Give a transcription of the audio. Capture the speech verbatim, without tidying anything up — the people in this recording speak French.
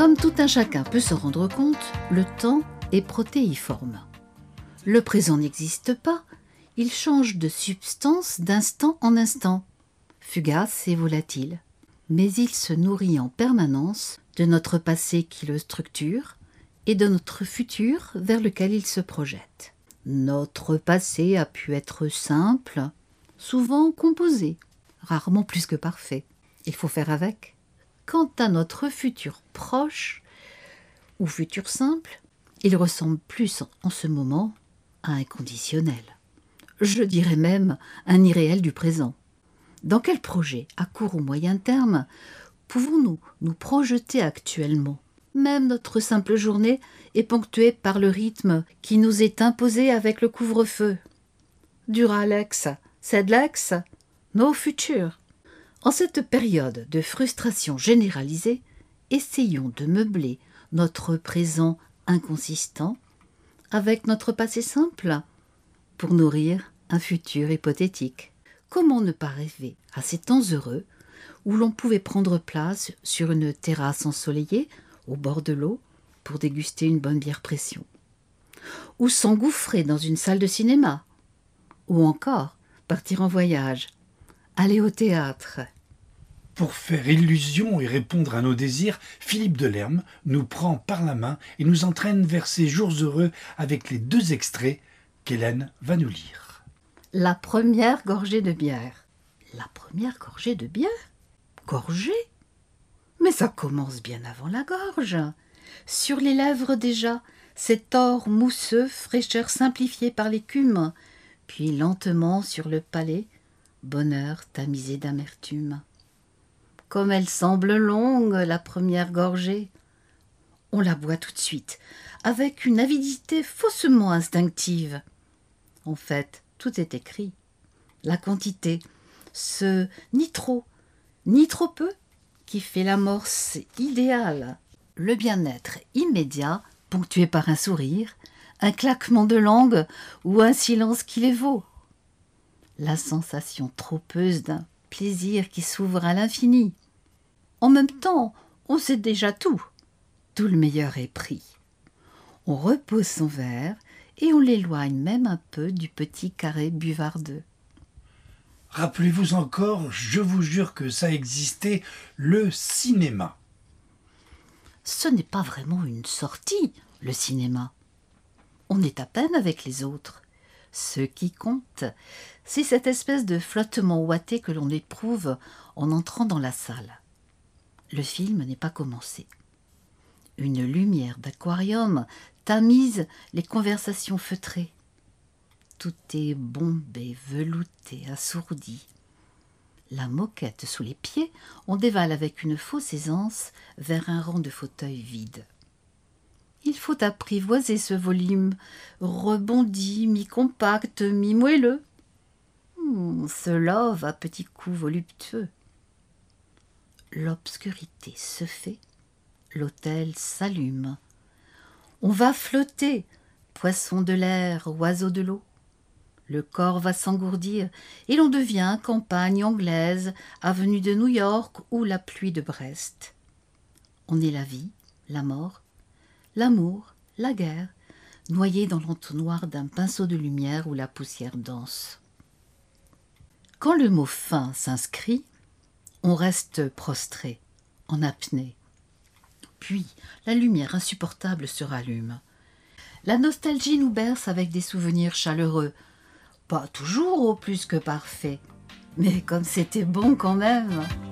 Comme tout un chacun peut se rendre compte, le temps est protéiforme. Le présent n'existe pas, il change de substance d'instant en instant, fugace et volatile. Mais il se nourrit en permanence de notre passé qui le structure et de notre futur vers lequel il se projette. Notre passé a pu être simple, souvent composé, rarement plus que parfait. Il faut faire avec. Quant à notre futur proche ou futur simple, il ressemble plus en ce moment à un conditionnel. Je dirais même un irréel du présent. Dans quel projet, à court ou moyen terme, pouvons-nous nous projeter actuellement ? Même notre simple journée est ponctuée par le rythme qui nous est imposé avec le couvre-feu. Duralex, Sedlex, nos futurs. En cette période de frustration généralisée, essayons de meubler notre présent inconsistant avec notre passé simple pour nourrir un futur hypothétique. Comment ne pas rêver à ces temps heureux où l'on pouvait prendre place sur une terrasse ensoleillée au bord de l'eau pour déguster une bonne bière pression, ou s'engouffrer dans une salle de cinéma, ou encore partir en voyage, aller au théâtre. Pour faire illusion et répondre à nos désirs, Philippe Delerme nous prend par la main et nous entraîne vers ces jours heureux avec les deux extraits qu'Hélène va nous lire. La première gorgée de bière. La première gorgée de bière ? Gorgée ? Mais ça commence bien avant la gorge. Sur les lèvres déjà, cet or mousseux, fraîcheur simplifiée par l'écume, puis lentement sur le palais, bonheur tamisé d'amertume. Comme elle semble longue, la première gorgée. On la boit tout de suite, avec une avidité faussement instinctive. En fait, tout est écrit. La quantité, ce ni trop, ni trop peu, qui fait l'amorce idéale. Le bien-être immédiat, ponctué par un sourire, un claquement de langue ou un silence qui les vaut. La sensation tropeuse d'un plaisir qui s'ouvre à l'infini. En même temps, on sait déjà tout. Tout le meilleur est pris. On repose son verre et on l'éloigne même un peu du petit carré buvardeux. Rappelez-vous encore, je vous jure que ça existait, le cinéma. Ce n'est pas vraiment une sortie, le cinéma. On est à peine avec les autres. Ce qui compte, c'est cette espèce de flottement ouaté que l'on éprouve en entrant dans la salle. Le film n'est pas commencé. Une lumière d'aquarium tamise les conversations feutrées. Tout est bombé, velouté, assourdi. La moquette sous les pieds, on dévale avec une fausse aisance vers un rang de fauteuils vides. Il faut apprivoiser ce volume, rebondi, mi-compact, mi-moelleux. Hmm, ce love à petits coups voluptueux. L'obscurité se fait, l'autel s'allume. On va flotter, poisson de l'air, oiseau de l'eau. Le corps va s'engourdir et l'on devient campagne anglaise, avenue de New York ou la pluie de Brest. On est la vie, la mort, l'amour, la guerre, noyé dans l'entonnoir d'un pinceau de lumière où la poussière danse. Quand le mot fin s'inscrit, on reste prostré, en apnée. Puis la lumière insupportable se rallume. La nostalgie nous berce avec des souvenirs chaleureux, pas toujours au plus que parfait, mais comme c'était bon quand même.